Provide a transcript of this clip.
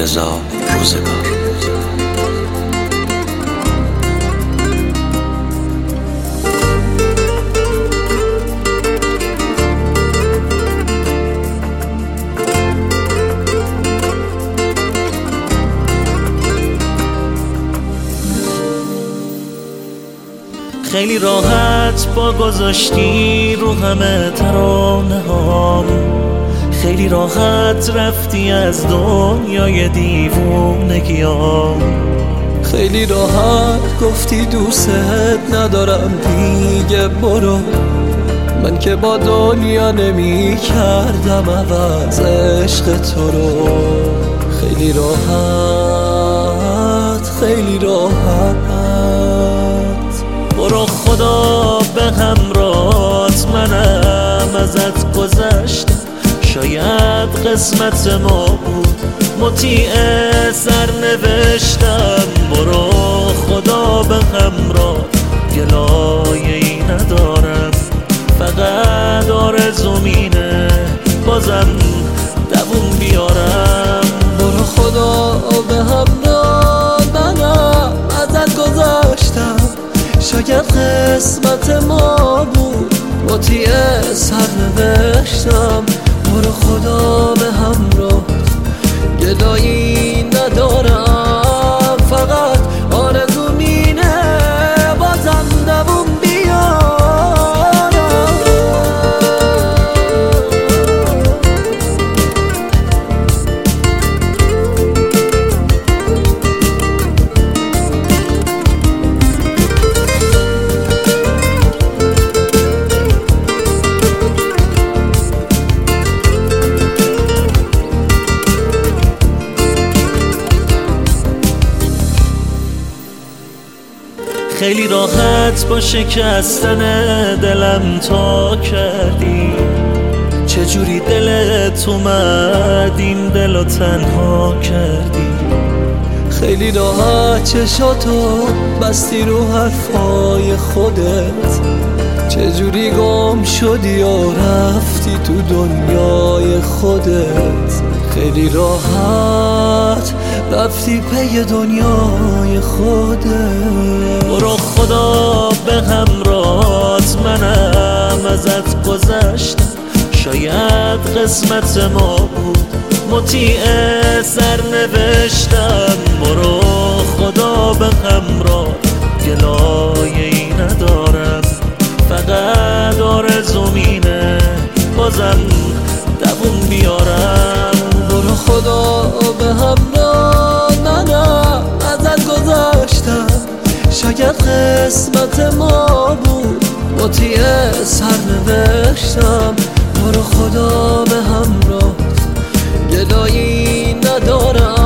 انتظار روزگار. خیلی راحت با گذاشتی رو همه ترانه هام، خیلی راحت رفتی از دنیای دیوونگیام، خیلی راحت گفتی دوست ندارم دیگه برو. من که با دنیا نمی کردم عوض عشق تو رو. خیلی راحت خیلی راحت برو خدا به همراهت، منم ازت گذشتم، شاید قسمت ما بود مطیع سرنوشتم. برو خدا به همراه، گلایه‌ای ندارم، فقط آرزوم اینه بازم دووم بیارم. برو خدا به همراه، منم ازت گذشتم، شاید قسمت ما بود مطیع سرنوشتم. برو خدا به همراه، گدایی ندارم، فقط آرزوم اینه بازم دووم بیارم. خیلی راحت با شکستن دلم تا کردی، چجوری دلت اومد این دلو تنها کردی. خیلی راحت چشاتو بستی رو حرفای خودت، چجوری گم شدی و رفتی تو دنیای خودت. خیلی راحت رفتی پی دنیای خودت. برو خدا به همراهت، منم ازت گذشتم، شاید قسمت ما بود مطیع سرنوشتم. برو خدا به همراه، گلایه‌ای ندارم، فقط آرزوم اینه بازم دووم بیارم. برو خدا به همراه، منم ازت گذشتم، شاید قسمت ما بود مطیع سرنوشتم. برو خدا به همراه، گدایی ندارم،